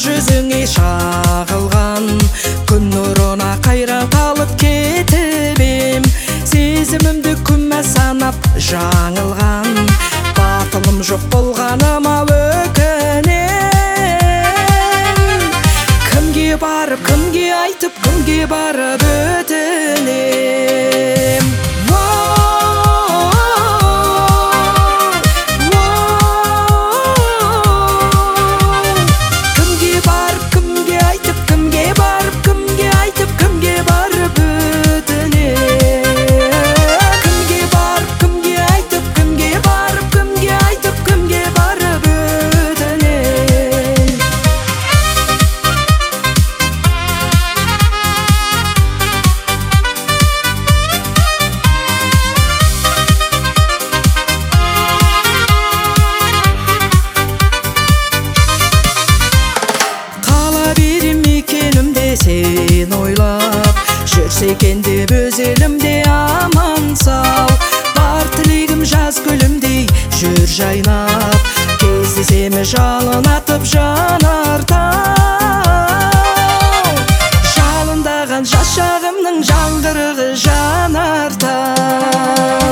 жүзіңе шағылған, күн нұрына қайран қалып кетіп ем. Сезімімді күмә санап жаңылған, батылым жоқ болғаныма өкінем. Кімге барып, кімге айтып, кімге барып өтінем. Сен ойлап жүрсе екен деп өз елімде аман сау. Бар тілегім жаз гүлімдей жүр жайнап, кездесемі жалын атып жанартау. Жалындаған жас шағымның жаңғырығы жанартау.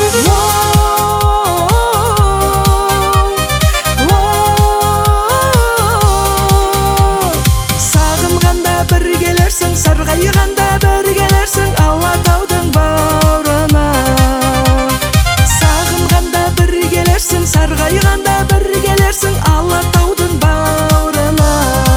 Сарғайғанда бір келерсің Алатаудың бауырына. Сағынғанда бір келерсің, сарғайғанда бір келерсің Алатаудың бауырына.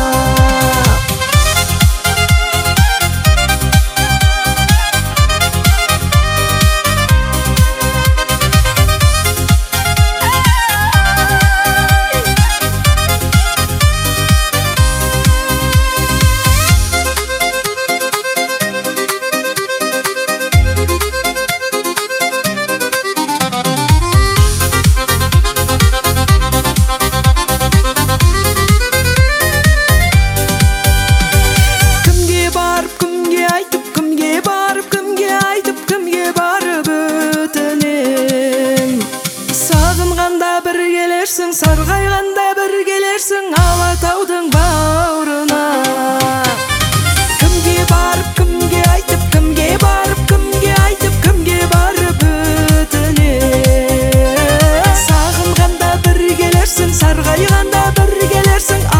Bir gelirsin, sarғайғанда бір келерсің Алатаудың бауырына. Кімге барып, кімге айтып, кімге барып, кімге айтып, кімге барып өтінем. Сағынғанда бір келерсің, сарғайғанда бір келерсің